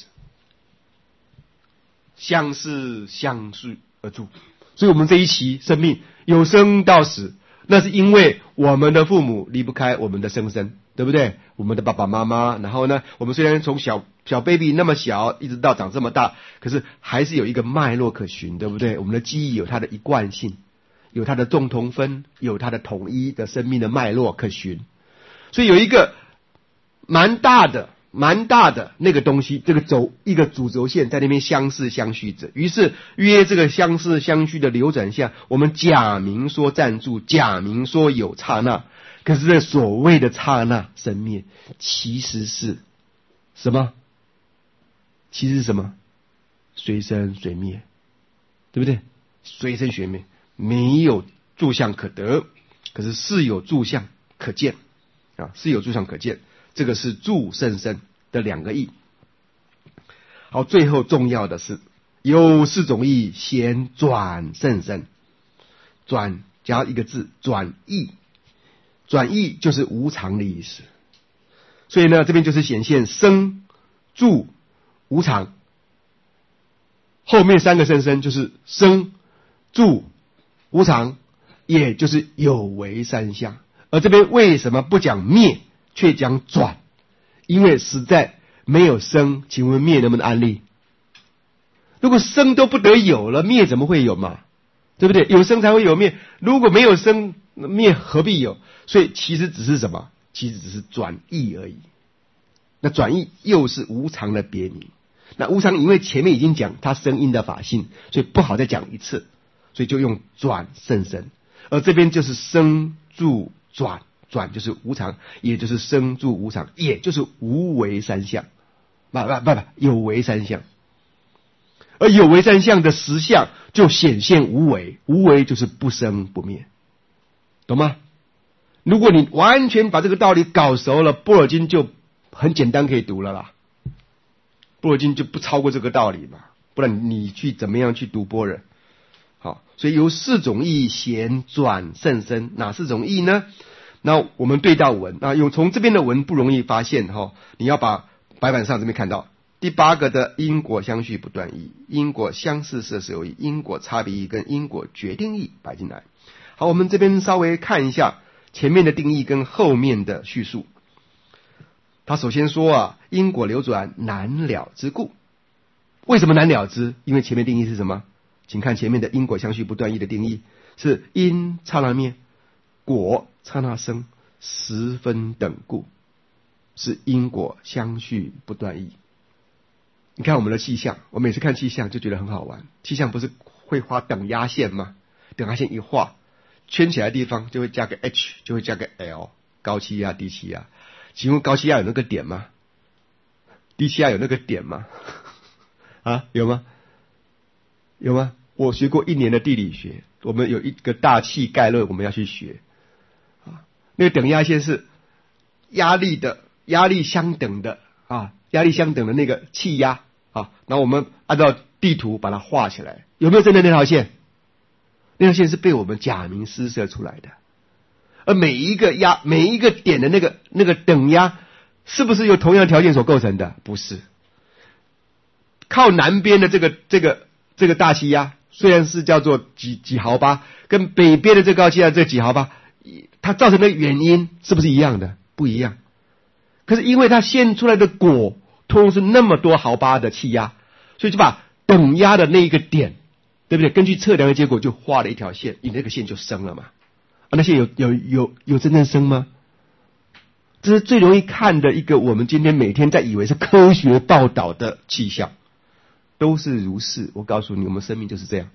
相似相续而住。所以我们这一期生命有生到死，那是因为我们的父母离不开我们的生身，对不对？我们的爸爸妈妈，然后呢，我们虽然从小 baby 那么小，一直到长这么大，可是还是有一个脉络可循，对不对？我们的记忆有它的一贯性，有它的众同分，有它的统一的生命的脉络可循。所以有一个蛮大的那个东西，这个一个主轴线在那边相似相续着。于是约这个相似相续的流转下，我们假名说暂住，假名说有刹那，可是这所谓的刹那生灭，其实是什么？其实是什么？随生随灭，对不对？随生随灭，没有住相可得，可是是有住相可见啊，是有住相可见。这个是住甚深的两个义。好，最后重要的是有四种义，先转甚深。转加一个字，转义，转义就是无常的意思。所以呢，这边就是显现生住无常，后面三个甚深就是生住无常，也就是有为三相。而这边为什么不讲灭却讲转？因为实在没有生，请问灭能不能安立？如果生都不得有了，灭怎么会有嘛？对不对？有生才会有灭，如果没有生，灭何必有？所以其实只是什么？其实只是转义而已。那转义又是无常的别名。那无常因为前面已经讲它生因的法性，所以不好再讲一次，所以就用转甚深。而这边就是生住转，转就是无常，也就是生住无常，也就是无为三相，有为三相。而有为三相的实相就显现无为，无为就是不生不灭，懂吗？如果你完全把这个道理搞熟了，般若经就很简单可以读了啦。般若经就不超过这个道理嘛，不然你去怎么样去读般若？好，所以有四种义，显转甚深。哪四种义呢？那我们对到文，那用从这边的文不容易发现哈，你要把白板上这边看到第八个的因果相续不断义、因果相似摄受义、因果差别义跟因果决定义摆进来。好，我们这边稍微看一下前面的定义跟后面的叙述。他首先说啊，因果流转难了之故。为什么难了之？因为前面定义是什么？请看前面的因果相续不断义的定义是因刹那灭，果刹那生，十分等故，是因果相续不断义。你看我们的气象，我每次看气象就觉得很好玩。气象不是会画等压线吗？等压线一画，圈起来的地方就会加个 H， 就会加个 L， 高气压、低气压。请问高气压有那个点吗？低气压有那个点吗？啊，有吗？有吗？我学过1年的地理学，我们有一个大气概论我们要去学啊。那个等压线是压力相等的啊，压力相等的那个气压啊，然后我们按照地图把它画起来，有没有真的那条线？那条线是被我们假名施设出来的。而每一个点的那个等压，是不是由同样条件所构成的？不是。靠南边的这个大气压，虽然是叫做几毫巴，跟北边的这个高气压这几毫巴，它造成的原因是不是一样的？不一样。可是因为它现出来的果通通是那么多毫巴的气压，所以就把等压的那一个点，对不对？根据测量的结果就画了一条线，你那个线就生了嘛。啊，那些有真正生吗？这是最容易看的一个，我们今天每天在以为是科学报道的气象，都是如是。我告诉你，我们生命就是这样。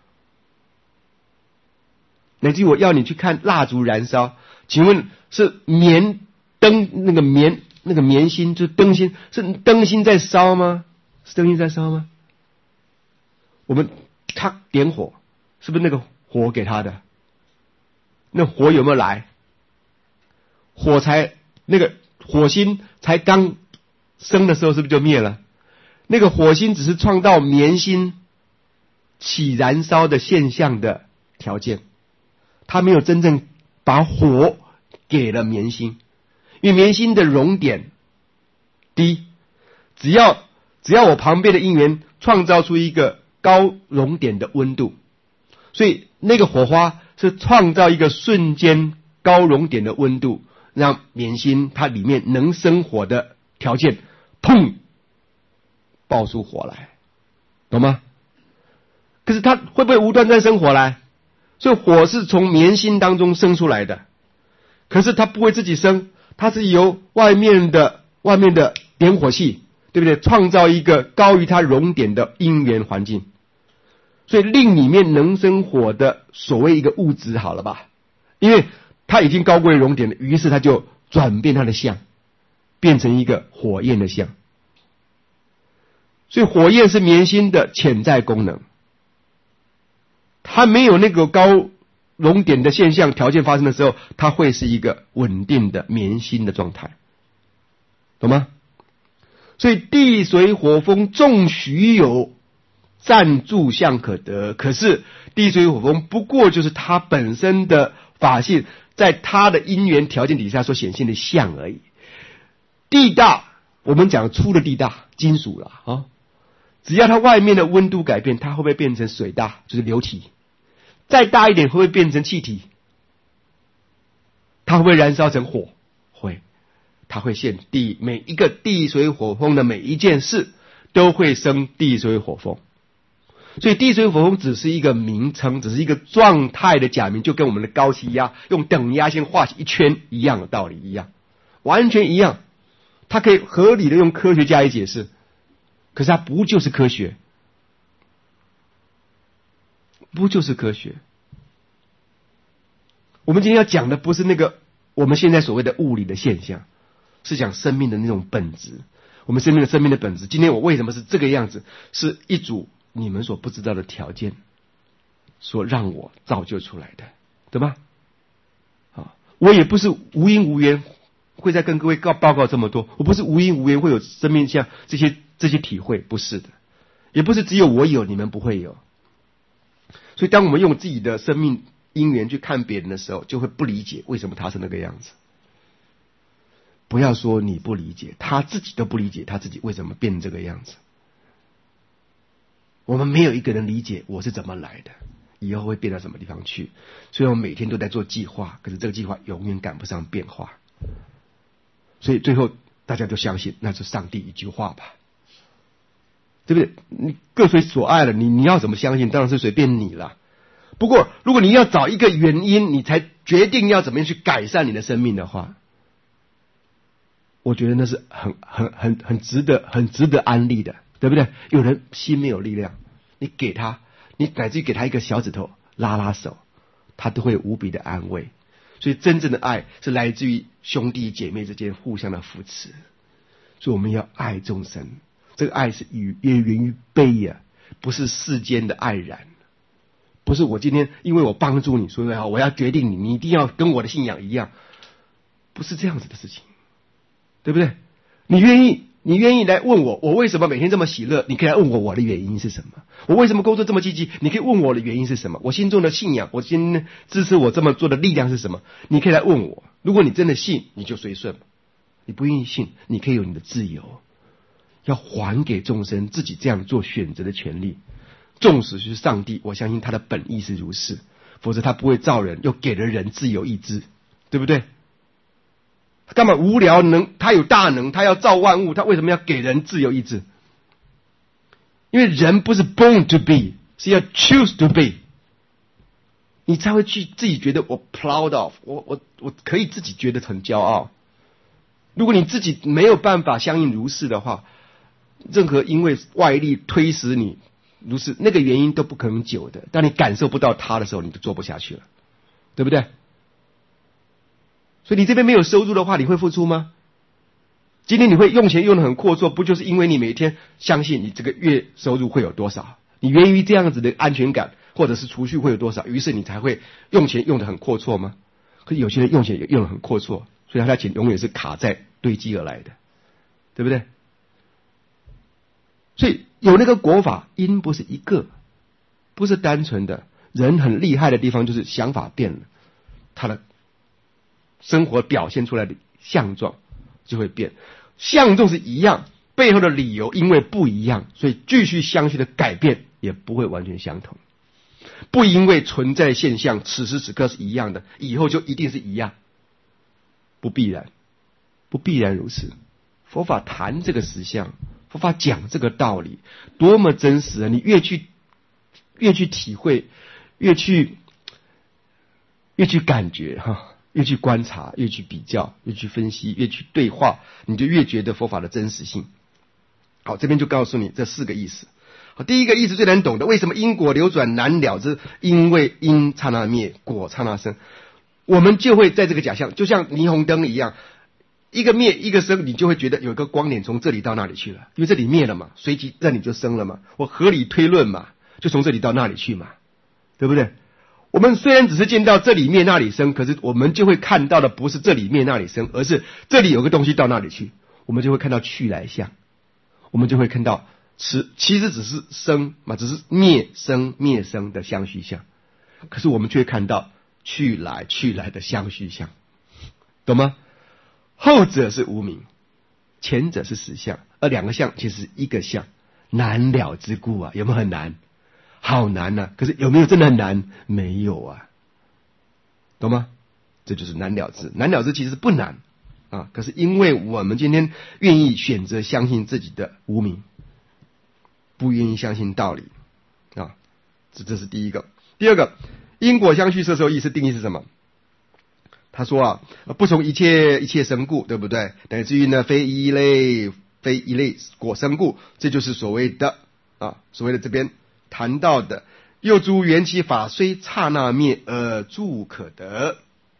乃至于我要你去看蜡烛燃烧，请问是棉灯那个棉芯，就是灯芯，是灯芯在烧吗？是灯芯在烧吗？他点火，是不是那个火给他的？那火有没有来？那个火星才刚生的时候，是不是就灭了？那个火星只是创造棉芯起燃烧的现象的条件，它没有真正把火给了棉芯。 因为棉芯的熔点低，只要我旁边的因缘创造出一个高熔点的温度，所以那个火花是创造一个瞬间高熔点的温度，让棉芯它里面能生火的条件，砰，爆出火来，懂吗？可是它会不会无端端生火来？所以火是从棉芯当中生出来的，可是它不会自己生，它是由外面的点火器，对不对？创造一个高于它熔点的因缘环境，所以令里面能生火的所谓一个物质，好了吧？因为它已经高过于熔点了，于是它就转变它的相，变成一个火焰的相。所以火焰是棉芯的潜在功能，它没有那个高熔点的现象条件发生的时候，它会是一个稳定的棉芯的状态，懂吗？所以地水火风纵许有暂住相可得，可是地水火风不过就是它本身的法性，在它的因缘条件底下所显现的相而已。地大，我们讲粗的地大，金属了啊，只要它外面的温度改变，它会不会变成水大，就是流体？再大一点会不会变成气体？它会不会燃烧成火？会，它会现地，每一个地水火风的每一件事都会生地水火风。所以地水火风只是一个名称，只是一个状态的假名，就跟我们的高气压用等压线画起一圈一样的道理一样，完全一样。它可以合理的用科学加以解释，可是它不就是科学？不就是科学？我们今天要讲的不是那个我们现在所谓的物理的现象，是讲生命的那种本质。我们生命的本质，今天我为什么是这个样子，是一组你们所不知道的条件所让我造就出来的，对吧？我也不是无因无缘会再跟各位报告这么多，我不是无因无缘会有生命像这些体会，不是的，也不是只有我有你们不会有。所以当我们用自己的生命因缘去看别人的时候，就会不理解为什么他是那个样子。不要说你不理解，他自己都不理解他自己为什么变成这个样子。我们没有一个人理解我是怎么来的，以后会变到什么地方去。所以我们每天都在做计划，可是这个计划永远赶不上变化。所以最后大家都相信那是上帝一句话吧，对不对？你各随所爱了，你要怎么相信当然是随便你了。不过如果你要找一个原因你才决定要怎么样去改善你的生命的话，我觉得那是很值得安利的，对不对？有人心没有力量，你给他，你乃至于给他一个小指头拉拉手，他都会无比的安慰。所以真正的爱是来自于兄弟姐妹之间互相的扶持。所以我们要爱众生，这个爱是也源于悲啊，不是世间的爱然，不是我今天因为我帮助你，所以我要决定你一定要跟我的信仰一样，不是这样子的事情，对不对？你愿意来问我为什么每天这么喜乐，你可以来问我的原因是什么？我为什么工作这么积极，你可以问我的原因是什么？我心中的信仰，我今天支持我这么做的力量是什么？你可以来问我。如果你真的信，你就随顺；你不愿意信，你可以有你的自由。要还给众生自己这样做选择的权利。纵使是上帝，我相信他的本意是如是，否则他不会造人，又给了人自由意志，对不对？干嘛无聊能？他有大能，他要造万物，他为什么要给人自由意志？因为人不是 born to be， 是要 choose to be， 你才会去自己觉得我 proud of， 我可以自己觉得很骄傲。如果你自己没有办法相应如是的话，任何因为外力推使你如是，那个原因都不可能久的。当你感受不到它的时候，你就做不下去了，对不对？所以你这边没有收入的话，你会付出吗？今天你会用钱用得很阔绰，不就是因为你每天相信你这个月收入会有多少，你源于这样子的安全感，或者是储蓄会有多少，于是你才会用钱用得很阔绰吗？可是有些人用钱也用得很阔绰，所以他的钱永远是卡在堆积而来的，对不对？所以有那个国法，因不是一个，不是单纯的。人很厉害的地方就是想法变了，他的生活表现出来的相状就会变。相状是一样，背后的理由因为不一样，所以继续相续的改变也不会完全相同。不因为存在现象此时此刻是一样的，以后就一定是一样，不必然，不必然如此。佛法谈这个实相，佛法讲这个道理，多么真实啊！你越去体会，越去感觉哈，越去观察，越去比较，越去分析，越去对话，你就越觉得佛法的真实性。好，这边就告诉你这4个意思。好，第一个意思最难懂的，为什么因果流转难了之？因为因刹那灭，果刹那生。我们就会在这个假象，就像霓虹灯一样，一个灭一个生，你就会觉得有一个光点从这里到那里去了，因为这里灭了嘛，随即这里就生了嘛，我合理推论嘛，就从这里到那里去嘛，对不对？我们虽然只是见到这里灭那里生，可是我们就会看到的不是这里灭那里生，而是这里有个东西到那里去，我们就会看到去来相，我们就会看到其实只是生嘛，只是灭生灭生的相续相，可是我们却看到去来的相续相，懂吗？后者是无明，前者是实相，而2个相其实一个相，难了之故啊，有没有很难？好难啊！可是有没有真的很难？没有啊，懂吗？这就是难了之。难了之其实不难啊，可是因为我们今天愿意选择相信自己的无明，不愿意相信道理啊，这是第一个。第二个，因果相续摄受义是定义是什么？他说啊，不从一切生故，对不对？乃至于呢，非一类果生故，这就是所谓的这边谈到的又诸缘起法虽刹那灭而住可得，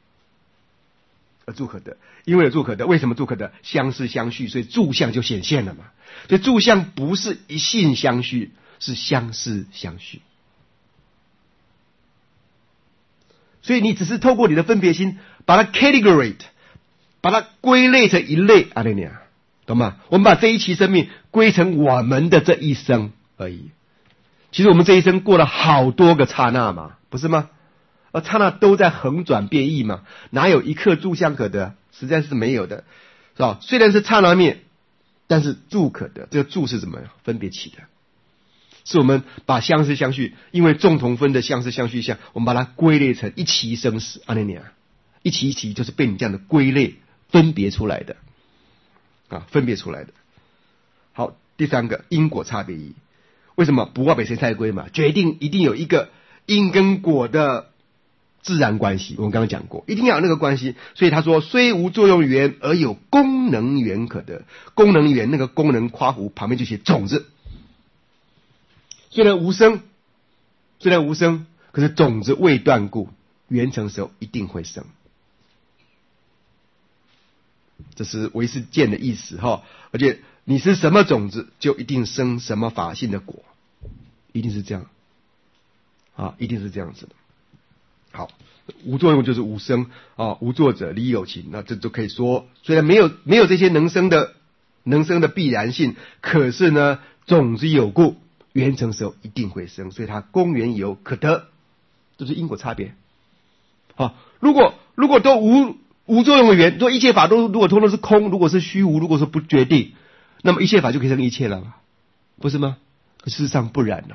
因为有住可得，为什么住可得？相似相续，所以住相就显现了嘛。所以住相不是一性相续，是相似相续。所以你只是透过你的分别心把它 categorate， 把它归类成一类啊，懂吗？我们把这一期生命归成我们的这一生而已。其实我们这一生过了好多个刹那嘛，不是吗？而刹那都在横转变异嘛，哪有一刻住相可得？实在是没有的，是吧？虽然是刹那灭，但是住可得。这个住是怎么分别起的？是我们把相似相续，因为众同分的相似相续相，我们把它归类成一期生死，一期就是被你这样的归类分别出来的分别出来的。好，第3个因果差别义，为什么不化北谁太归嘛？决定一定有一个因跟果的自然关系，我们刚刚讲过，一定要有那个关系。所以他说，虽无作用缘而有功能缘可得。功能缘那个功能括弧旁边就写种子。虽然无生，可是种子未断故，缘成时候一定会生。这是唯识见的意思哈，而且你是什么种子，就一定生什么法性的果，一定是这样一定是这样子的。好，无作用就是无生无作者离有情，那这就可以说，虽然没有这些能生的必然性，可是呢，种子有故，缘成时候一定会生，所以它功缘有可得，这是因果差别。如果都无作用的缘，说一切法都如果通通是空，如果是虚无，如果说不决定，那么一切法就可以生一切了，不是吗？事实上不然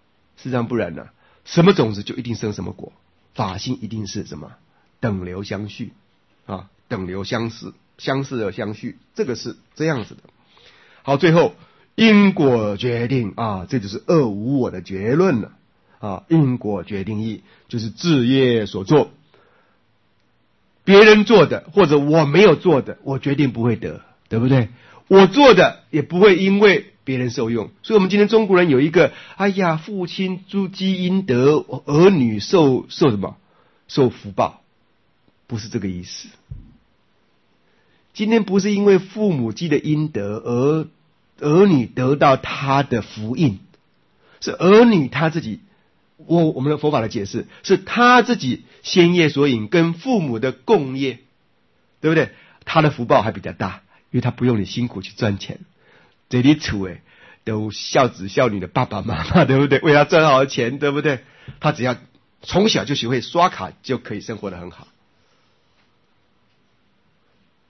什么种子就一定生什么果，法性一定是什么等流相续等流相似而相续，这个是这样子的。好，最后因果决定这就是二无我的结论了因果决定义就是自业所做，别人做的或者我没有做的，我决定不会得，对不对？我做的也不会因为别人受用。所以我们今天中国人有一个父亲积阴德，儿女受什么？受福报，不是这个意思。今天不是因为父母积的阴德而儿女得到他的福印，是儿女他自己，我们的佛法的解释是他自己先业所引跟父母的共业，对不对？他的福报还比较大，因为他不用你辛苦去赚钱，这里处都孝子孝女的爸爸妈妈，对不对？为他赚好的钱，对不对？他只要从小就学会刷卡，就可以生活得很好。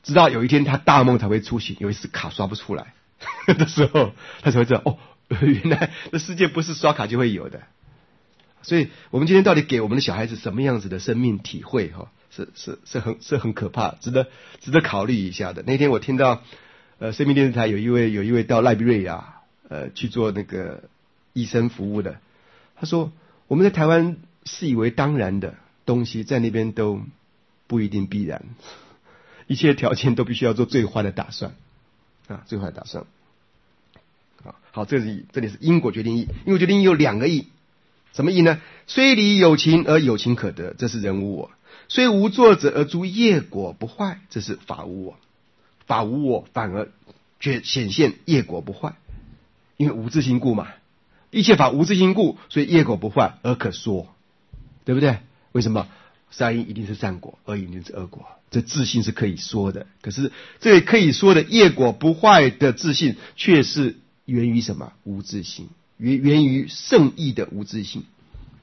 直到有一天他大梦才会出醒，有一次卡刷不出来的时候，他才会知道原来这世界不是刷卡就会有的。所以我们今天到底给我们的小孩子什么样子的生命体会是很可怕，值得考虑一下的。那天我听到生命电视台有一位到赖比瑞亚去做那个医生服务的，他说我们在台湾视以为当然的东西，在那边都不一定必然，一切条件都必须要做最坏的打算最坏的打算。好，这里是因果决定义。因果决定义有2个义，什么义呢？虽离有情而有情可得，这是人无我；虽无作者而诸业果不坏，这是法无我。法无我反而显现业果不坏，因为无自性故嘛，一切法无自性故，所以业果不坏而可说，对不对？为什么？善因一定是善果，恶因一定是恶果，这自性是可以说的。可是这个可以说的业果不坏的自性，却是源于什么？无自性，源于圣意的无自性，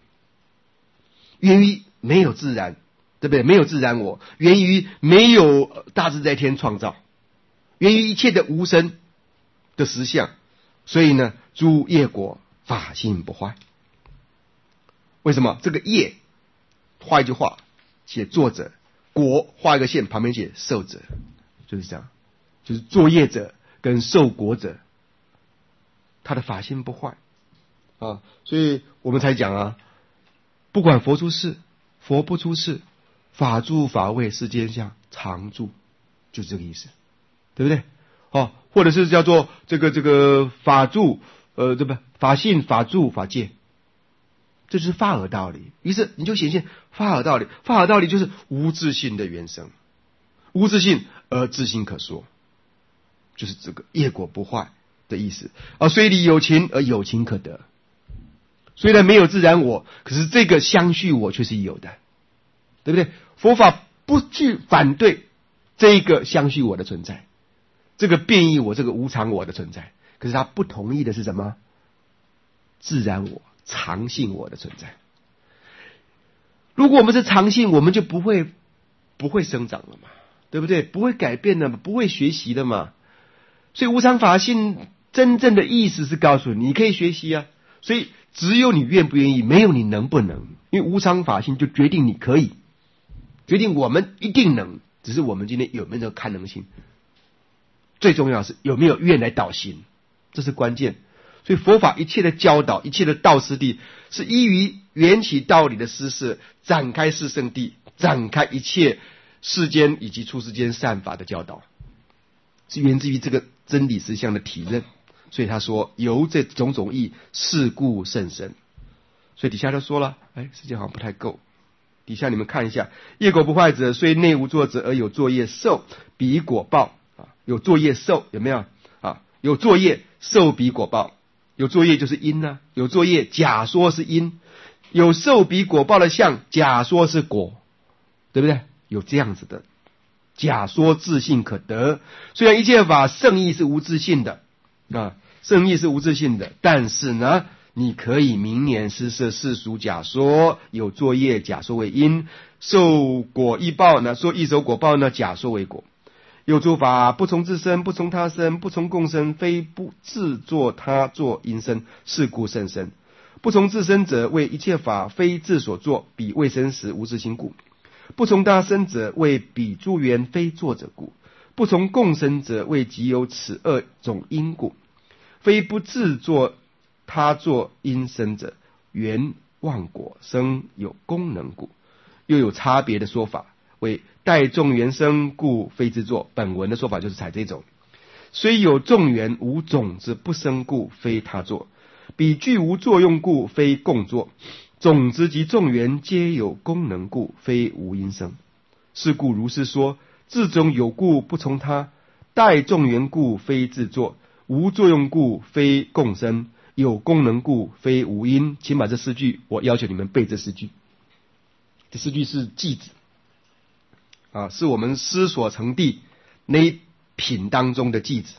源于没有自然，对不对？没有自然我，源于没有大自在天创造，源于一切的无生的实相。所以呢，诸业果法性不坏。为什么？这个业画一句话写作者，果画一个线旁边写受者，就是这样，就是作业者跟受果者，他的法性不坏所以我们才讲不管佛出世佛不出世，法住法位世间相常住，就是这个意思，对不对？或者是叫做这个法住对不？法性法住法界，这就是法尔道理。于是你就显现法尔道理，法尔道理就是无自性的原生，无自性而自性可说，就是这个业果不坏的意思。虽离有情而有情可得，虽然没有自然我，可是这个相续我却是有的，对不对？佛法不去反对这个相续我的存在，这个变异我，这个无常我的存在，可是他不同意的是什么？自然我常性我的存在。如果我们是常性，我们就不会生长了嘛，对不对？不会改变的嘛，不会学习的嘛。所以无常法性真正的意思是告诉你可以学习所以只有你愿不愿意，没有你能不能。因为无常法性就决定你可以，决定我们一定能，只是我们今天有没有这个堪能性。最重要的是有没有愿来导行，这是关键。所以佛法一切的教导，一切的道师地，是依于缘起道理的施设，展开四圣谛，展开一切世间以及出世间善法的教导，是源自于这个真理实相的体认。所以他说由这种种义，是故甚深。所以底下就说了，时间好像不太够，底下你们看一下，业果不坏者，虽内无作者而有作业受，彼果报有作业受，有没有有作业受彼果报。有作业就是因有作业假说是因，有受彼果报的相，假说是果，对不对？有这样子的假说自性可得。虽然一切法圣意是无自性的圣意是无自性的，但是呢，你可以明年施设世俗假说，有作业假说为因，受果依报呢，说一手果报呢，假说为果。有诸法不从自身，不从他生，不从共生，非不自作他作因生，是故甚深。不从自身者，为一切法非自所作，彼未生时无自性故；不从他生者，为彼诸缘非作者故；不从共生者，为即有此二种因故。非不自作他作因生者，缘妄果生有功能故。又有差别的说法，为待众缘生故非自作。本文的说法就是采这种，虽有众缘无种子不生故非他作，彼具无作用故非共作，种子及众缘皆有功能故非无因生。是故如是说，自中有故不从他，待众缘故非自作，无作用故非共生，有功能故非无因。请把这4句，我要求你们背这4句。这4句是偈子是我们思所成谛那一品当中的偈子。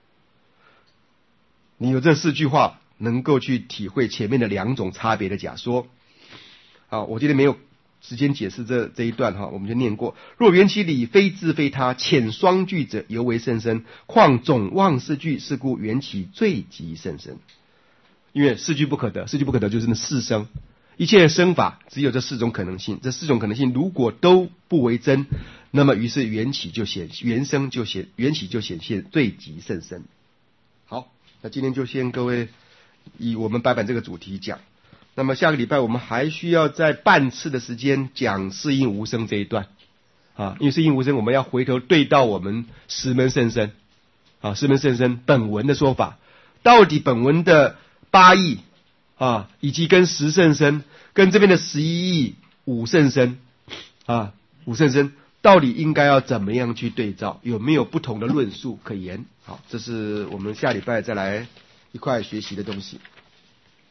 你有这4句话，能够去体会前面的2种差别的假说我今天没有时间解释这一段哈，我们就念过。若缘起理非自非他，遣双具者犹为甚深，况总妄四句，是故缘起最极甚深。因为四句不可得，四句不可得就是那四生，一切生法只有这四种可能性，这四种可能性如果都不为真，那么于是缘起就显现最极甚深。好，那今天就先各位以我们白板这个主题讲。那么下个礼拜我们还需要在半次的时间讲四应无生这一段啊，因为四应无生我们要回头对到我们十门甚深啊，十门甚深本文的说法，到底本文的八义啊，以及跟十甚深跟这边的11义五甚深啊，五甚深到底应该要怎么样去对照，有没有不同的论述可言？好，这是我们下礼拜再来一块学习的东西。